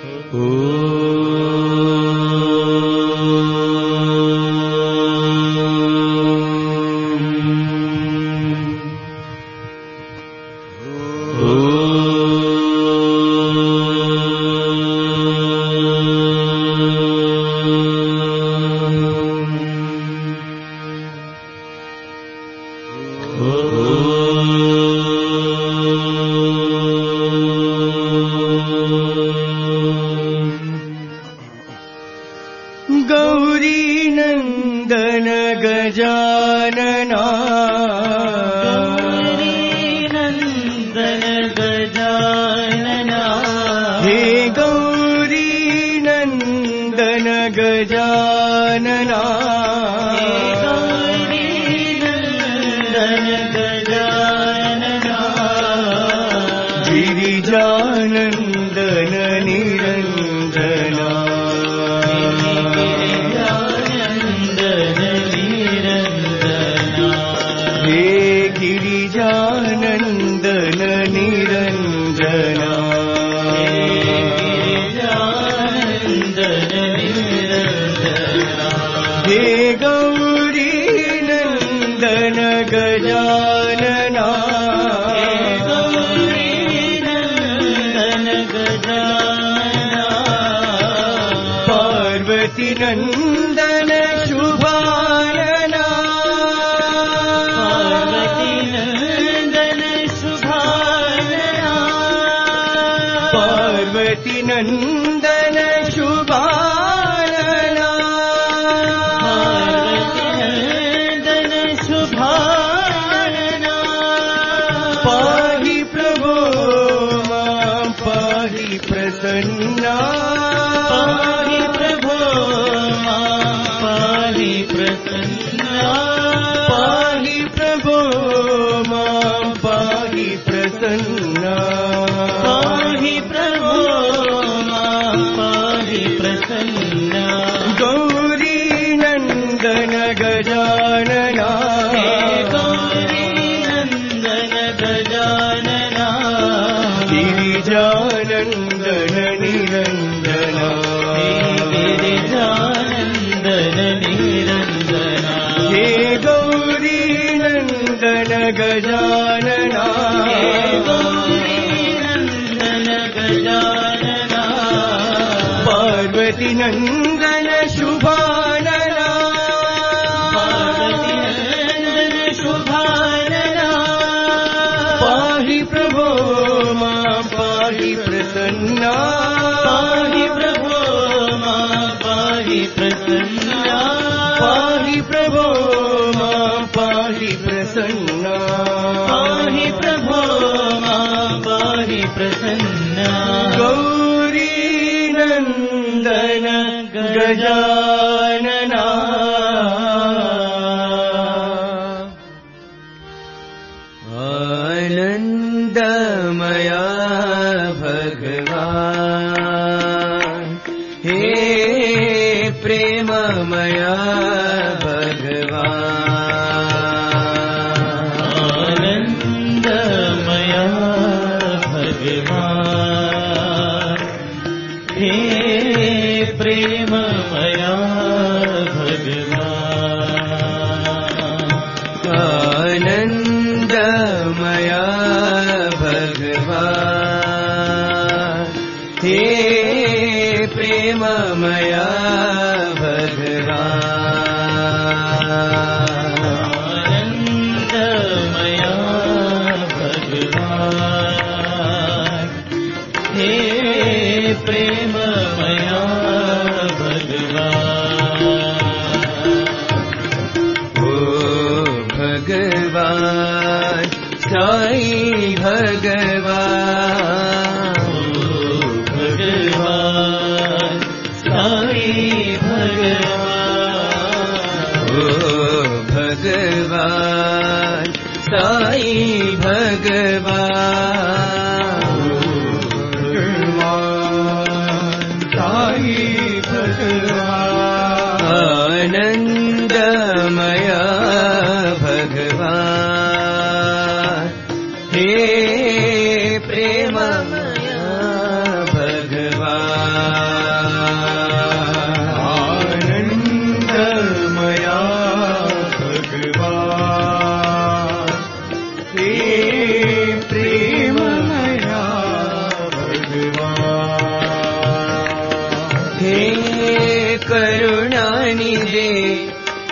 हे प्रेममय भगवान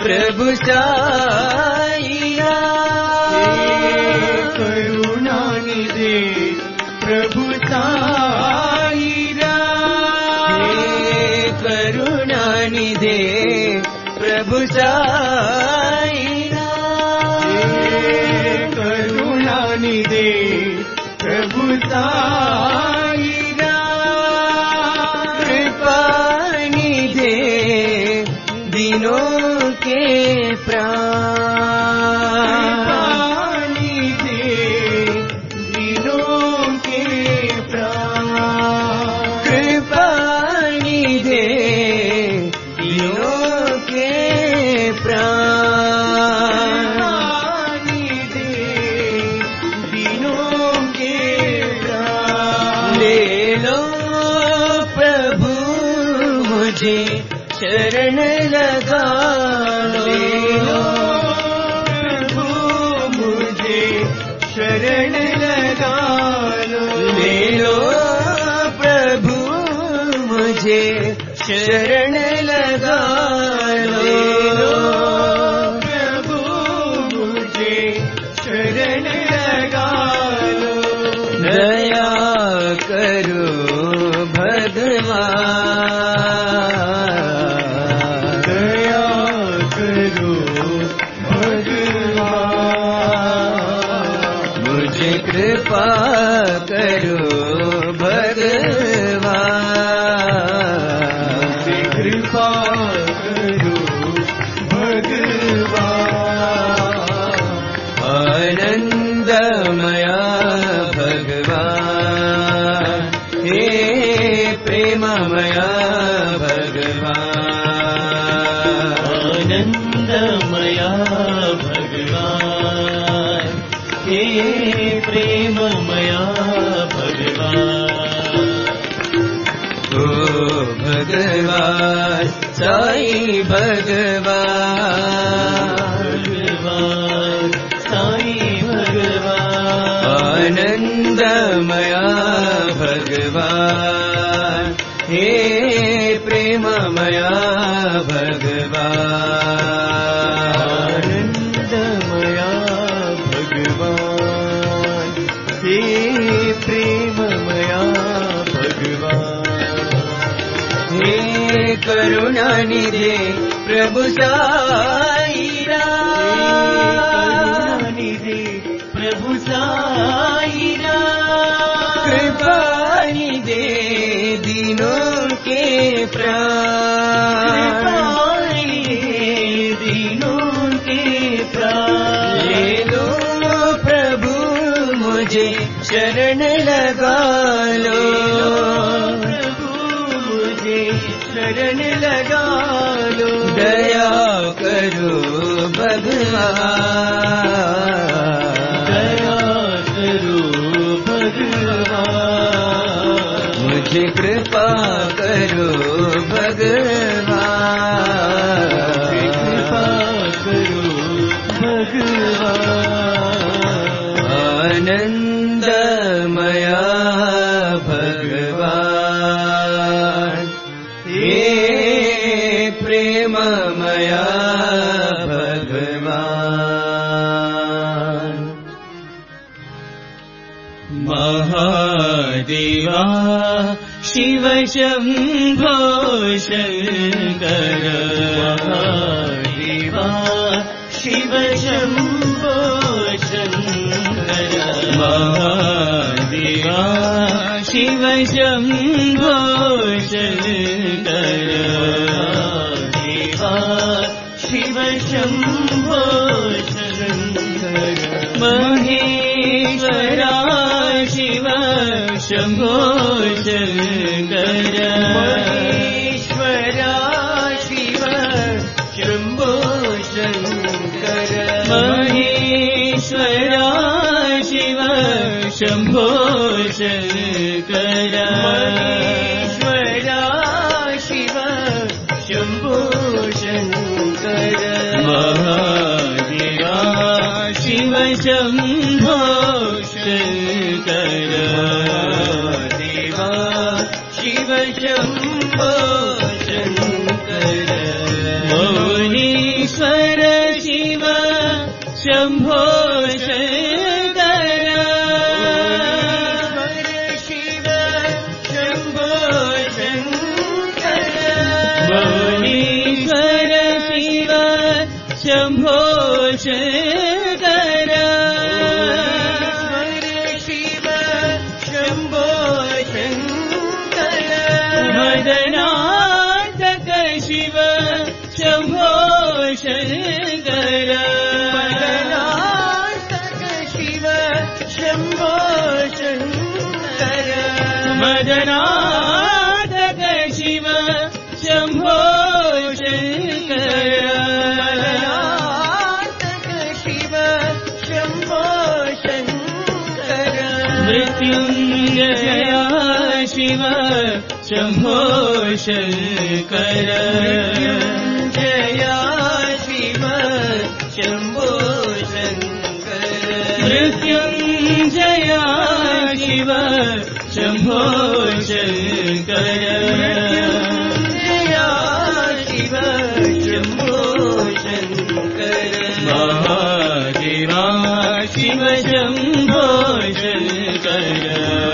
प्रभु साईरा करुणानिधे प्रभु साईरा करुणानिधे प्रभु साईरा करुणानिधे प्रभु साईरा कृपानिधे दिनों के प्राण दिनों के प्राण कृपानिधे दिनों के प्राण दिनों के प्राण ले लो प्रभु मुझे शरण लगा ले लो प्रभु मुझे शरण लगा लो ले लो प्रभु मुझे शरण लगा ले लो प्रभु मुझे शरण लगा लो दया करो भगवान दया करो भगवान मुझे कृपा करो भगवान कृपा करो भगवान आनंदमया भगवान हे प्रेममया भगवान आनंदमया भगवान हे प्रेममया भगवान ओ भगवान साई भगवान भगवान साई भगवान आनंदमया भगवान हे प्रेममया भगवान आनंदमया भगवान हे प्रेममया भगवान हे करुणानिधे प्रभु साईरा करुणानिधे प्रभु साईरा कृपानिधे दिनों के प्राण दिनों के प्राण ले लो प्रभु मुझे शरण लगा लो प्रभु मुझे शरण लगा लो दया करो भगवान दया करो भगवान मुझे कृपा करो भगवान कृपा करो भगवान आनंदमया भगवान हे प्रेममया भगवान महादेवा शिव शंभो शंकर महादेवा शिव शंभो शंकर महादेवा शिव शंभो शंकर महादेवा शिव शंभो शंकर महेश्वरा शिव शंभो शंकर महेश्वरा शिव शंभो शंकर महेश्वरा शिव शंभो शंकर महेश्वरा शिव शंभो शंकर महादेवा शिव शंभो शंकर देवा शिव शंभो शंकर मौनीश्वर शङ्कर मदनान्तक शिव शम्भो शङ्कर मदनान्तक शिव शम्भो शङ्कर मदनान्तक शिव शम्भो शङ्कर मृत्युञ्जया शिव शम्भो शङ्कर मृत्युञ्जया शिव शम्भो शङ्कर मृत्युञ्जया शिव शम्भो शङ्कर मृत्युञ्जया शिव शम्भो शङ्कर महादेवा शिव शम्भो शङ्कर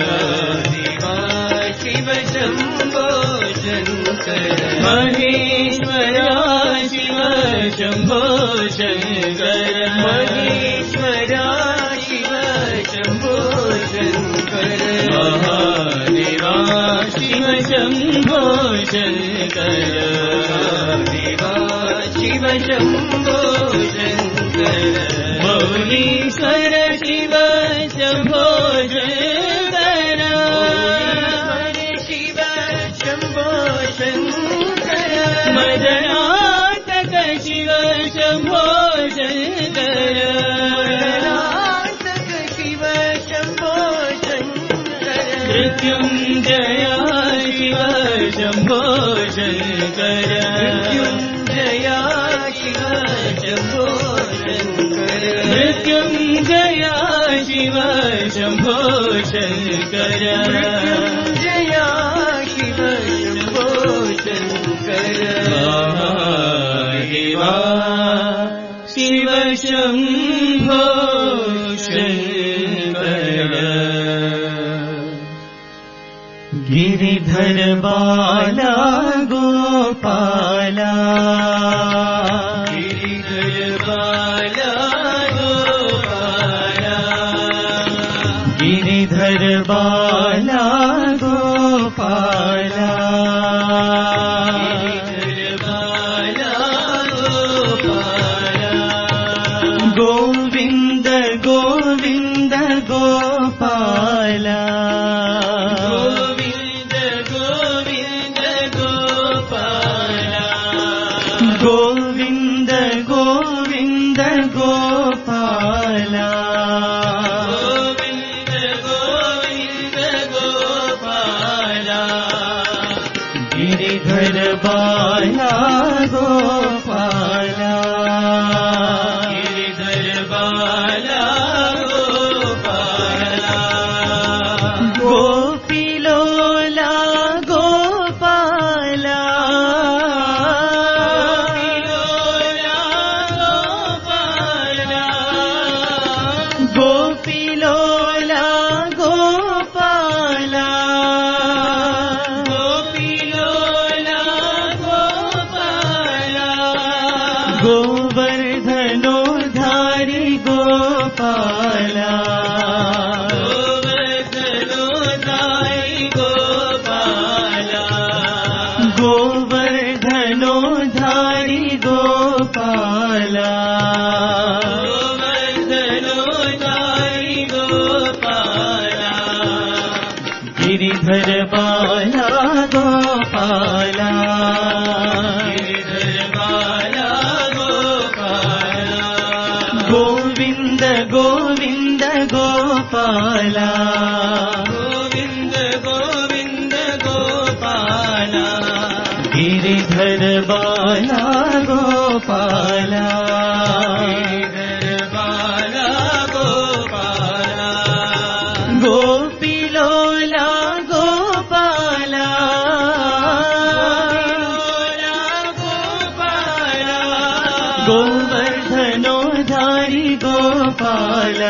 शिव शम्भो शङ्कर महेश्वरा शिव शम्भो शङ्कर महेश्वरा शिव शम्भो शङ्कर महादेवा शिव शम्भो शङ्कर देवा शिव शम्भो शङ्कर मौलीश्वर शिव शम्भो शङ्कर शिव शम्भो शङ्कर मदनान्तक शिव शम्भो शङ्कर मदनान्तक शिव शम्भो शङ्कर मृत्युञ्जया शिव शम्भो शङ्कर मृत्युञ्जया शिव शम्भो शङ्कर मृत्युञ्जया शिव शम्भो शङ्कर मृत्युञ्जया शिव शम्भो शङ्कर महादेवा शिव शम्भो शङ्कर गिरिधर बाला गोपाला गिरिधर बाला गोपाला गिरिधर बाला गोपाला गिरिधर बाला गोपाला गोविन्द गोविन्द गोपाला गोविन्द गोविन्द गोपाला गोविन्द गोविन्द गोपाला गोविन्द गोविन्द गोपाला गिरिधर बाला गोपाला गिरिधर बाला गोपाला गोपीलोला गोपाला गोपीलोला गोपाला गोपीलोला गोपाला गोपीलोला गोपाला गोवर्धनोधारी गोपाला गोवर्धनोधारी गोपाला गोवर्धनोधारी गोपाला गोवर्धनोधारी गोपाला गिरिधर बाला गोपाला गिरिधर बाला गोपाला गोविन्द गोविन्द गोपाला गोविन्द गोविन्द गोपाला गिरिधर बाला गोपाला गिरिधर बाला गोपाला गोपीलोला गोपाला गोपाला गोवर्धनोधारी गोपाला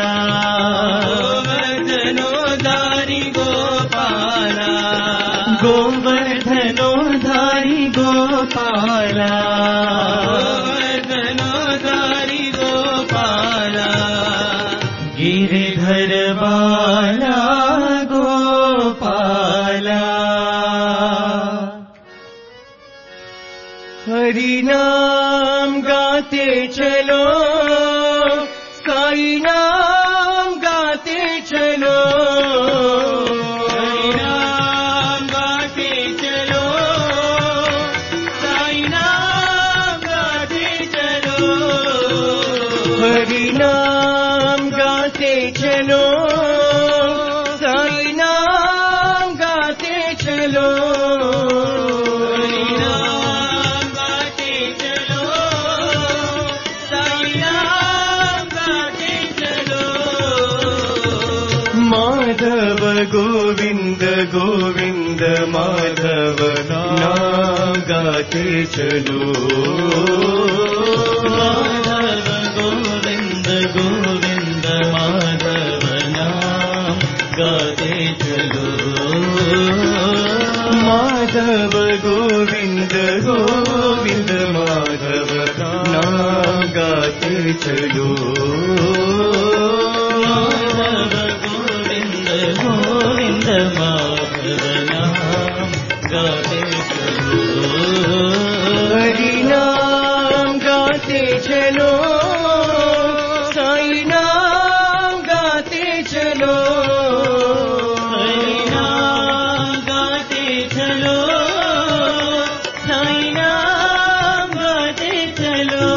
गोवर्धनोधारी गोपाला गोवर्धनोधारी गोपाला गोवर्धनोधारी गोपाला गिरिधर बाला गोपाला हरिनाम गाते गोविंद गोविंद माधव नाम गाते चलो। माधव गोविंद गोविंद माधव नाम गाते चलो। माधव गोविंद गोविंद माधव नाम गाते चलो। माधव गोविंद गोविंद माधव नाम गाते चलो। हरि नाम गाते चलो, साई नाम गाते चलो। हरि नाम गाते चलो, साई नाम गाते चलो।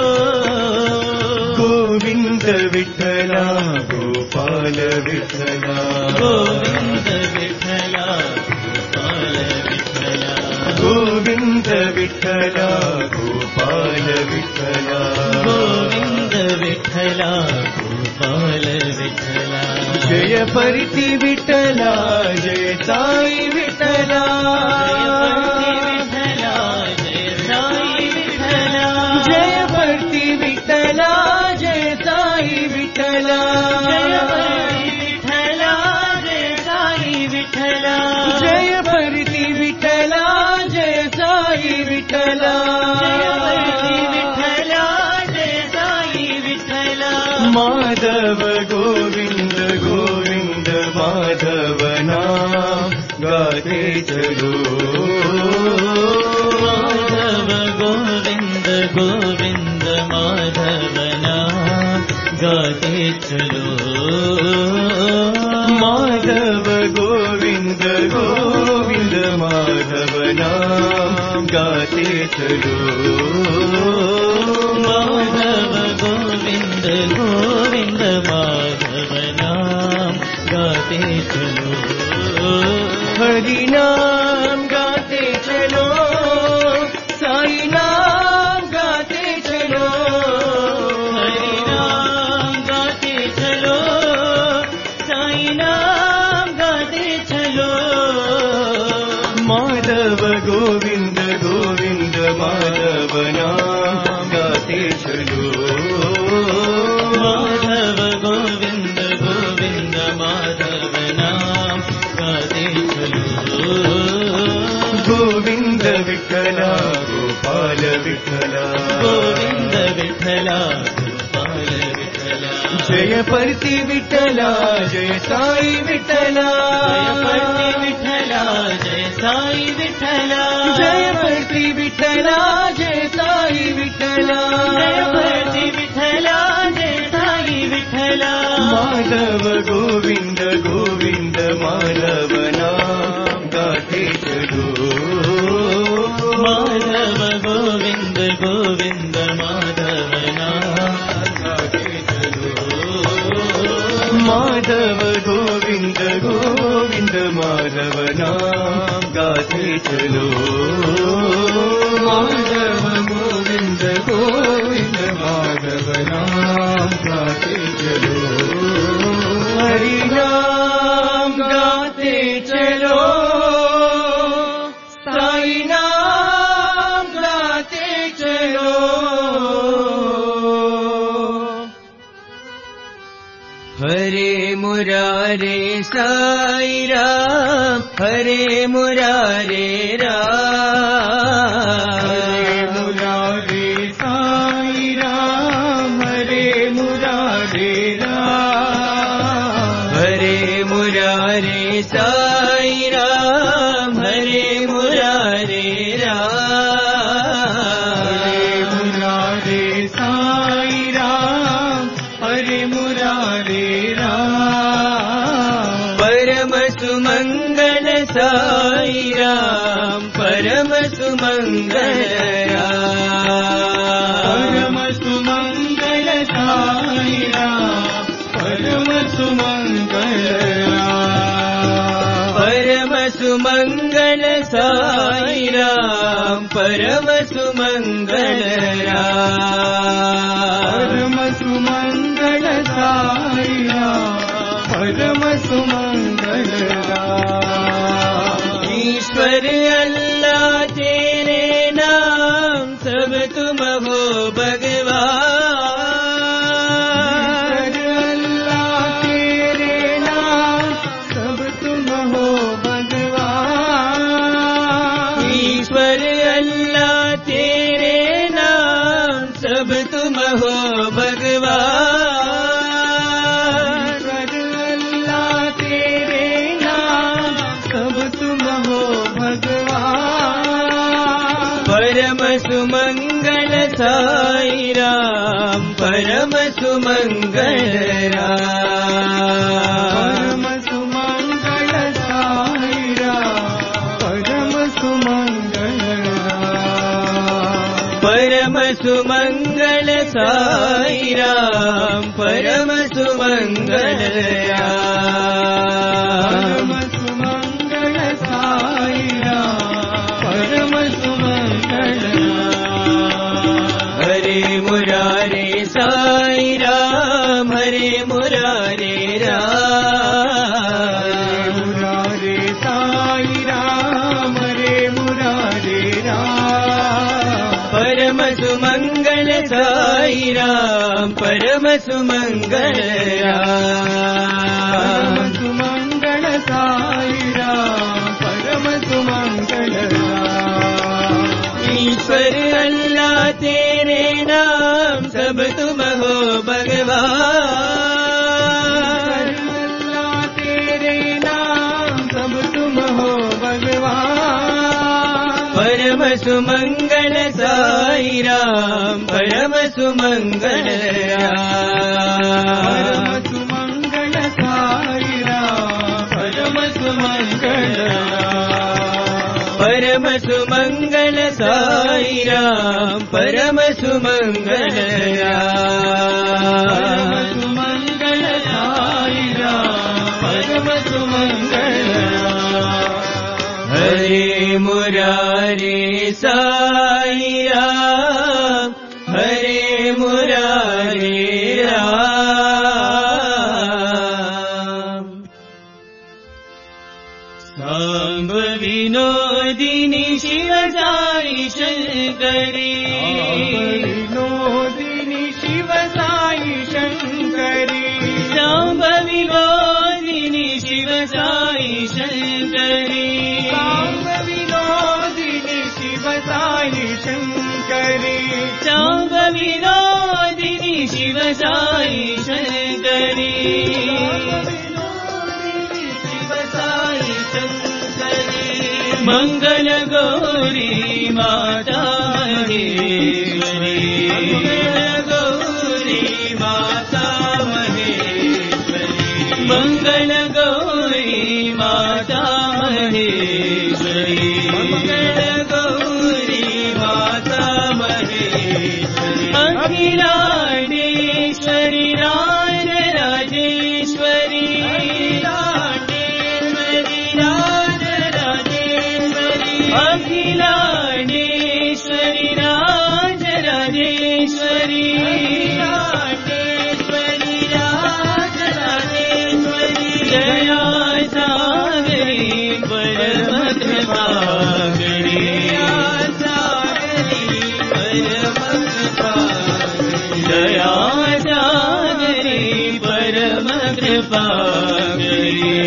गोविंद विठ्ठला गोपाल विठ्ठला, गोविंद विठ्ठला गोपाल विठ्ठला। गोविंद विठ्ठला गोपाल विठ्ठला। गोविंद विठ्ठला गोपाल विठ्ठला। जय परती विठ्ठला, जय साई विठ्ठला। जय परती विठ्ठला, जय साई विठ्ठला। जय परती विठ्ठला, जय साई विठ्ठला। जय परती विठ्ठला, जय साई विठ्ठला। जय परती विठ्ठला, जय साई विठ्ठला। माधव गोविंद गोविंद माधव नाम गाते चलो। माधव गोविंद गोविंद माधव नाम गाते चलो। माधव गोविंद गोविंद माधव नाम गाते चलो। माधव गोविंद गोविंद माधव नाम गाते चलो। हरि नाम गाते चलो, साई नाम गाते चलो। हरि नाम गाते चलो, साई नाम गाते चलो। माधव गोविंद गोविंद माधव नाम गाते चलो। माधव गोविंद गोविंद माधव नाम गाते चलो। गोविंद विठ्ठला गोपाल विठ्ठला। गोविंद विठ्ठला गोपाल विठ्ठला। जय परती विठ्ठला, जय साई विठ्ठला। जय परती विठ्ठला, जय साई विठ्ठला। जय परती विठ्ठला, जय साई विठ्ठला। जय परती विठ्ठला, जय साई विठ्ठला। माधव गोविंद गोविंद माधव नाम गाते चलो। माधव गोविंद गोविंद माधव नाम गाते चलो। माधव गोविंद गोविंद माधव नाम गाते चलो। माधव गोविंद गोविंद माधव नाम गाते चलो। हरि नाम गाते चलो, साई नाम गाते चलो। हरे मुरारे साई राम, हरे मुरारे राम। हरे मुरारे साई राम, हरे मुरारे राम। हरे मुरारे साई राम, हरे मुरारे राम। हरे मुरारे साई राम, हरे मुरारे राम। परम सुमंगल साई राम, परम सुमंगल राम। परम सुमंगल साई राम, परम सुमंगल राम। परम सुमंगल साई राम, परम सुमंगल राम। परम सुमंगल साई राम, परम सुमंगल ईश्वर अल्लाह तेरे नाम सब तुम हो भगवान। ईश्वर अल्लाह तेरे नाम सब तुम हो भगवान। ईश्वर अल्लाह तेरे नाम सब तुम हो भगवान। परम सुमंगल साई राम परम सुमंगल राम। परम सुमंगल साई राम परम सुमंगल राम। परम सुमंगल साई राम परम सुमंगल राम। परम सुमंगल साई राम परम सुमंगल राम। हरे मुरारे साई राम हरे मुरारे राम। मुरारे साई राम हरे मुरारे राम। परम सुमंगल साई राम परम सुमंगल राम। परम सुमंगल साई राम परम सुमंगल राम। ईश्वर अल्लाह तेरे नाम सब तुम हो भगवान। अल्लाह तेरे नाम सब तुम हो भगवान। परम सुमंगल साई राम परम सुमंगल राम। परम सुमंगल साई राम परम सुमंगल राम। परम सुमंगल साई राम परम सुमंगल राम। परम सुमंगल साई राम परम सुमंगल राम। हरे मुरारे साई राम हरे मुरारे राम। सांब विनोदिनी शिव साई शंकरी। विनोदिनी शिव साई शंकरी। सांब विनोदिनी शिव साई शंकरी। सांब विनोदिनी शिव साई शंकरी। सांब विनोदिनी शिव साई शंकरी। शिव साई शंकरी। मंगल गौरी माता महेश्वरी। मंगल गौरी माता महेश्वरी। मंगल गौरी माता महेश्वरी। मंगल गौरी माता महेश्वरी। अखिलांडेश्वरी राज राजेश्वरी। अखिलांडेश्वरी राज राजेश्वरी। अखिलांडेश्वरी राज राजेश्वरी। अखिलांडेश्वरी राज राजेश्वरी। दया सागरी परम कृपाकरी। दया सागरी परम कृपाकरी।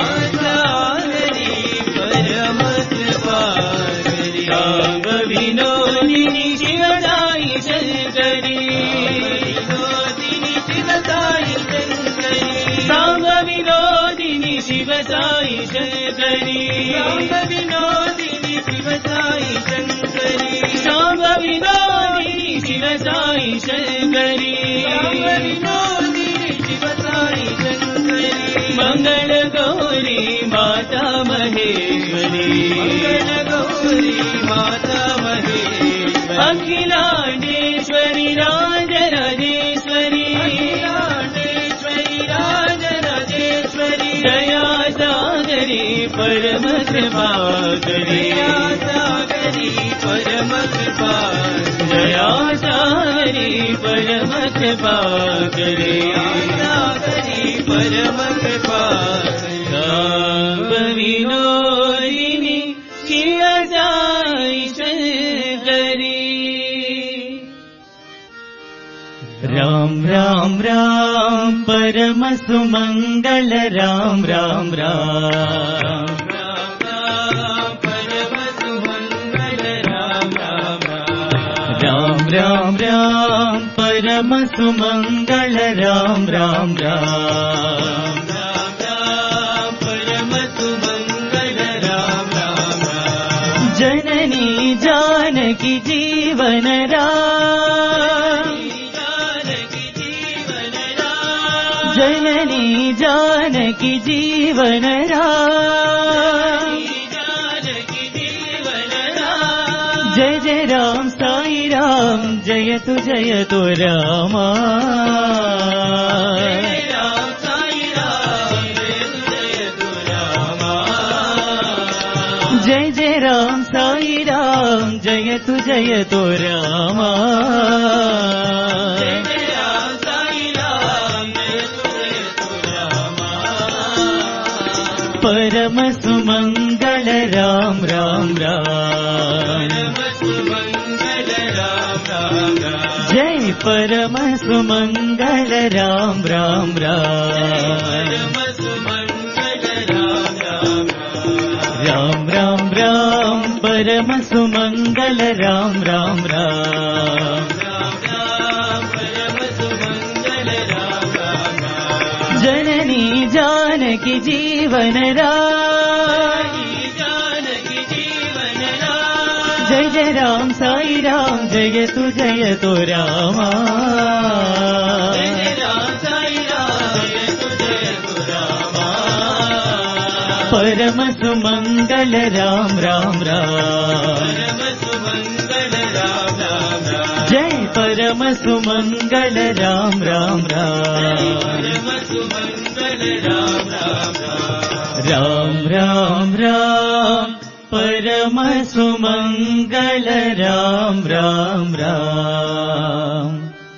परम कृपाकरी। सांब विनोदिनी शिव साई शंकरी। विनोदिनी शिव साई शंकरी। सांब विनोदिनी शिव साई शंकरी। सांब विनोदिनी शिव साई शंकरी। सांब विनोदिनी शिव साई शंकरी। सांब विनोदिनी शिव साई शंकरी। मंगल गौरी माता महेश्वरी। मंगल गौरी माता महेश्वरी। अखिलांडेश्वरी राज राजेश्वरी। अखिलांडेश्वरी राज राजेश्वरी। दया सागरी परम कृपाकरी। दया सागरी परम कृपाकरी। दया सागरी परम कृपाकरी। सागरी परम कृपाकरी। सांब विनोदिनी शिव राम राम परम सुमंगल राम राम राम राम राम राम परम सुमंगल राम राम राम परम सुमंगल राम राम जननी जानकी जीवन राम जननी जानकी जीवन राम जय जय राम साई राम जय तु रामा जय राम साई राम जय जय राम साई राम जय तु रामा परम सुमंगल राम राम राम जय परम सुमंगल राम राम राम राम राम राम परम सुमंगल राम राम राम जननी जानकी जीवन राम जय जय राम साई राम जय तु रामा परम सुमंगल राम राम राम जय परम सुमंगल राम राम राम राम राम राम परम सुमंगल राम राम राम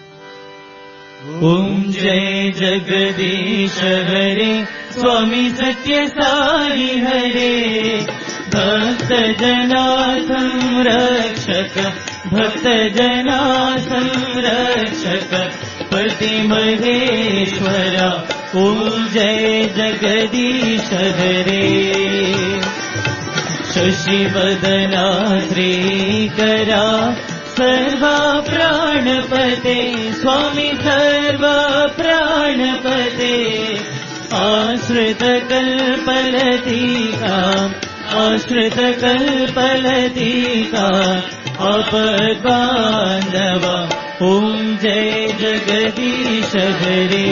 ओम जय जगदीश हरे स्वामी सत्य साई हरे भक्त जना संरक्षक भक्त जना संरक्षक पति महेश्वरा ओम जय जगदीश हरे शशिवदना श्रीकरा सर्वा प्राणपते स्वामी सर्वा प्राणपते आश्रित कल्पलतिका आश्रित कल्पलतिका अपगानवा ओम जय जगदीश हरे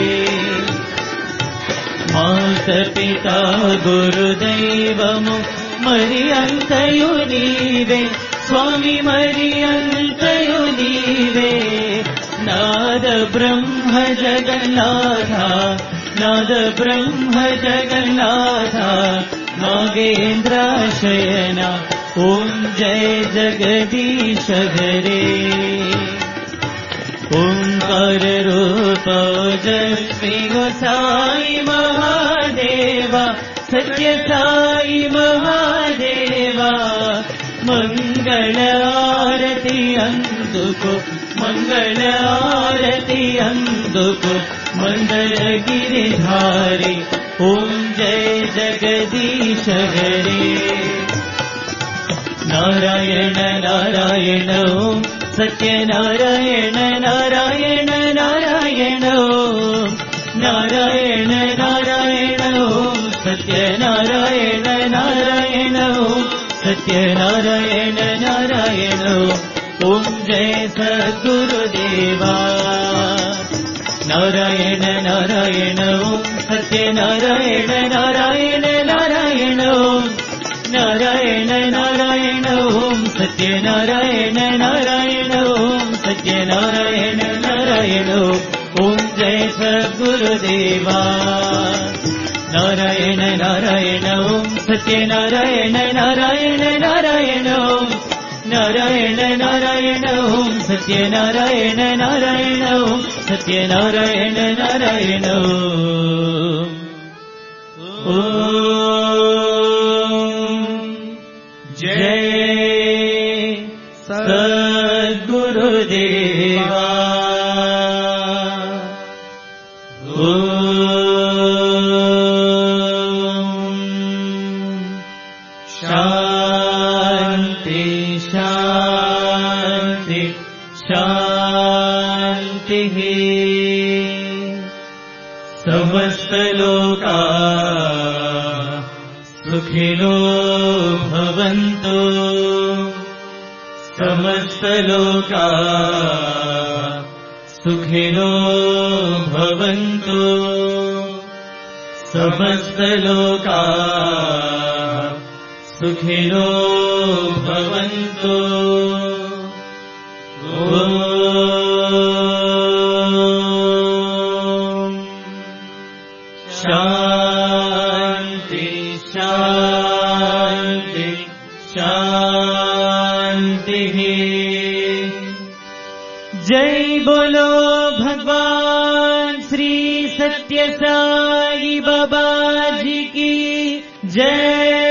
मात पिता गुरुदैवमु मरियंतयु नीवे स्वामी मरियंतयु नीवे नाद ब्रह्म जगन्नाथा नाद ब्रह्म जगन्नाथा नागेन्द्राशयना ओम जय जगदीश हरे ओंकार रूप जस्वी गोसाई महादेवा सत्य साई महादेवा मंगल आरती अंदुको मंगल आरती अंदुको मंदर गिरिधारी ओम जय जगदीश हरे नारायण नारायण ओम सत्य नारायण नारायण नारायण ओम नारायण नारायण ओम सत्य नारायण नारायण ओम सत्य नारायण नारायण ओम जय सद्गुरुदेवा नारायण नारायण ओम सत्य नारायण नारायण नारायण ओम नारायण नारायण ओम सत्य नारायण नारायण ओम सत्य नारायण नारायण ओम जय सद्गुरुदेवा नारायण नारायण ओम सत्य नारायण नारायण नारायण ओम नारायण नारायण ओम सत्य नारायण नारायण ओम सत्य नारायण नारायण ओम जय सद्गुरुदेवा शान्ति शान्ति शान्तिः। समस्तलोका सुखिनो भवन्तु, समस्तलोका सुखिनो भवन्तु, समस्तलोका सुखिनो भवन्तु। ॐ शान्ति शान्ति शान्तिः। जय बोलो भगवान श्री सत्य साई बाबा जी की जय।